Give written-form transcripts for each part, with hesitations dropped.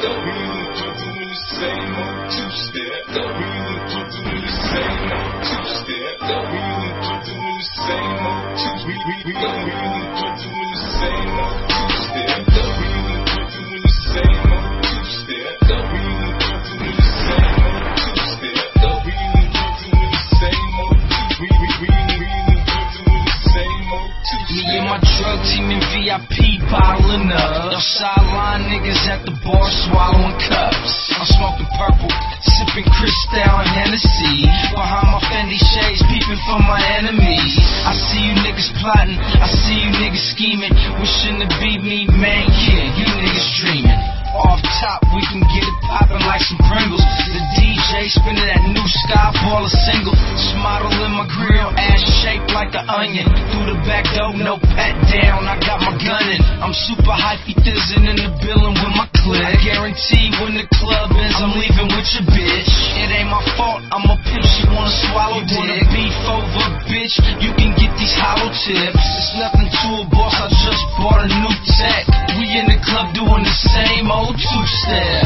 VIP bottling up. Y'all sideline niggas at the bar swallowing cups. I'm smoking purple, sipping Cristal and Hennessy. Behind my Fendi shades, peeping for my enemies. I see you niggas plotting, I see you niggas scheming. Wishing to be me, man, yeah, you niggas dreaming. Off top, we can get it poppin' like some Pringles. The DJ spinning that new Skyballer single. Smottle in my grill, ass shaped like an onion. Through the back door, no pat down, I got my gun in. I'm super hypey thizzin' in the building with my clique. I guarantee when the club ends, I'm leaving with your bitch. It ain't my fault, I'm a pimp, she wanna swallow dick. Wanna beef over, bitch, you can get these hollow tips. It's nothing to a boss, I just bought a new tech. We in the club doing the same old two-step.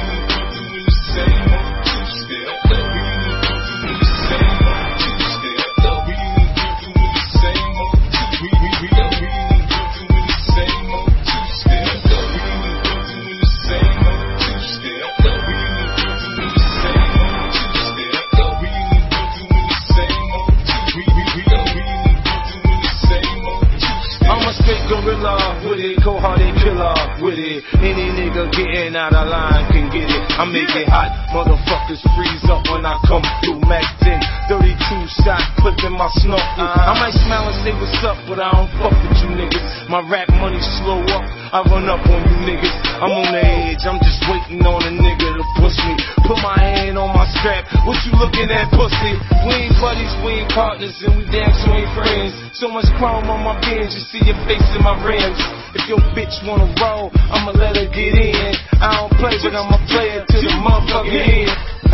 Gorilla with it, cold-hearted killer with it. Any nigga getting out of line can get it. I make it hot, motherfuckers freeze up when I come through. Mac 10, 32 shot, clipping my snorkel. I might smile and say what's up, but I don't fuck with you niggas. My rap money slow up, I run up on you niggas. I'm on the edge, I'm just waiting on a nigga to push me. Put my hand on my strap, what you looking at, pussy? We ain't buddies, we ain't partners, and we damn sure ain't friends. So much chrome on my bench, you see your face in my rims. If your bitch wanna roll, I'ma let her get in. I don't play, but I'm a player till the motherfucker end.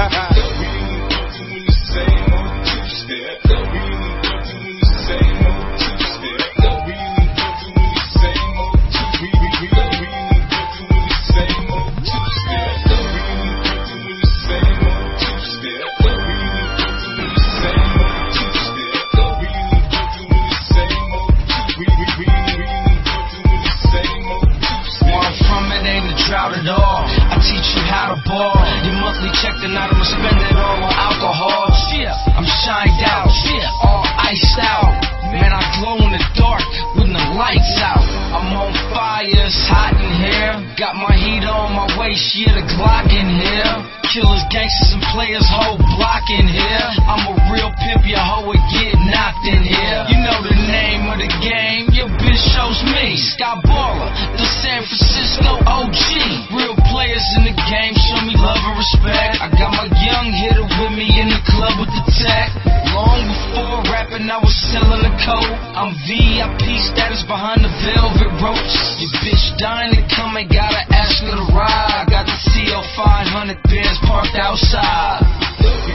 At all. I teach you how to ball. Your monthly check, then I'ma spend it all on alcohol. I'm shined out, all iced out. Man, I glow in the dark when the lights out. I'm on fire, it's hot in here. Got my heat on my waist, yeah, the Glock in here. Killers, gangsters, and players, whole block in here. I'm a real pimp, your hoe would get knocked in here. You know the name of the game, your bitch shows me. Skyballer, the San Francisco OG. Real players in the game, show me love and respect. I got my young hitter with me in the club with the tech. Long before rapping, I was selling the coat. I'm VIP status behind the velvet ropes. Your bitch dying to come, ain't gotta ask her to ride. I got the CO 500 bands parked outside.